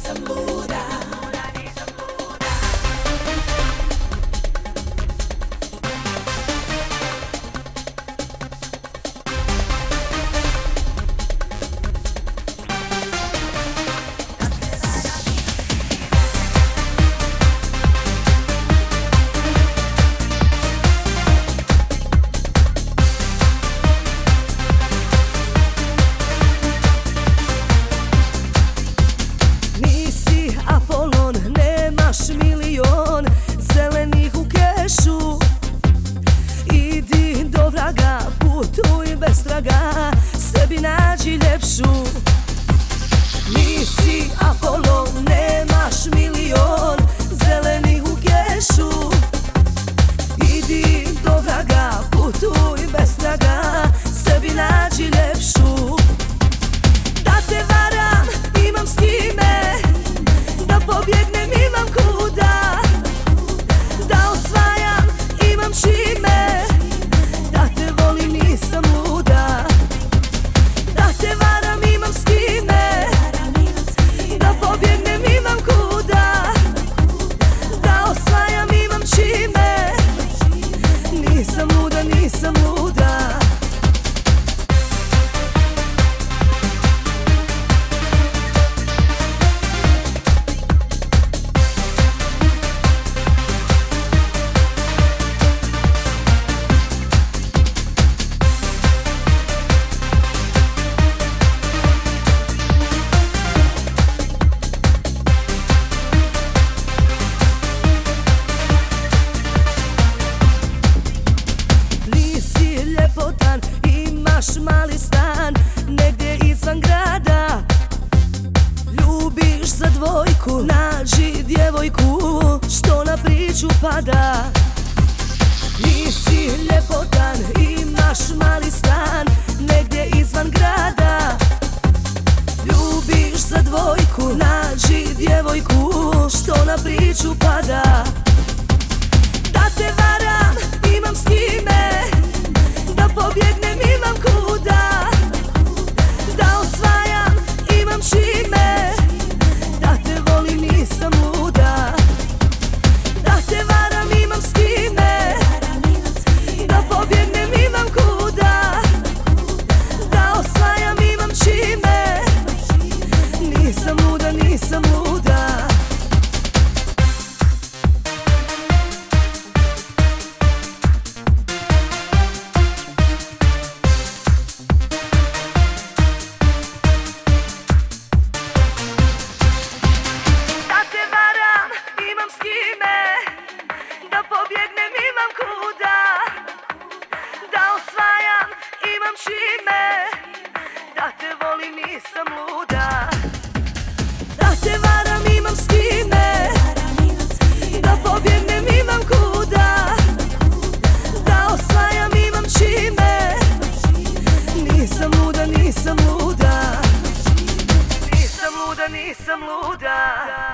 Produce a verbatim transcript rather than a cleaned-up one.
nisam luda. Apolon, nemaš milion zelenih u kešu. Idi do vraga, putuj bez traga, sebi nađi ljepšu. Nisi Apolon, nemaš milion zelenih u kešu. Idi do vraga, putuj bez traga, sebi nađi ljepšu. Da te varam, imam s kime, da pobjegnem imam kuda, da osvajam imam čime, da te volim nisam luda. Da te varam imam s kime, da pobjegnem imam kuda, da osvajam imam čime, nisam luda, nisam luda. Ljepotan, imaš mali stan negdje izvan grada. Ljubiš za dvojku, nađi djevojku što na priču pada. Nisi ljepotan, imaš mali stan negdje izvan grada. Ljubiš za dvojku, nađi djevojku što na priču pada. Da te varam, imam s kime, da pobjegnem imam kuda, da osvajam imam čime, da te volim nisam luda. Da te varam imam s kime, da pobjegnem imam kuda, da osvajam imam čime, nisam luda, nisam luda. Pobjegnem imam kuda, da osvajam imam čime, da te volim nisam luda. Da te varam imam s kime, da pobjegnem imam kuda, da osvajam imam čime, nisam luda, nisam luda. Nisam luda, nisam luda.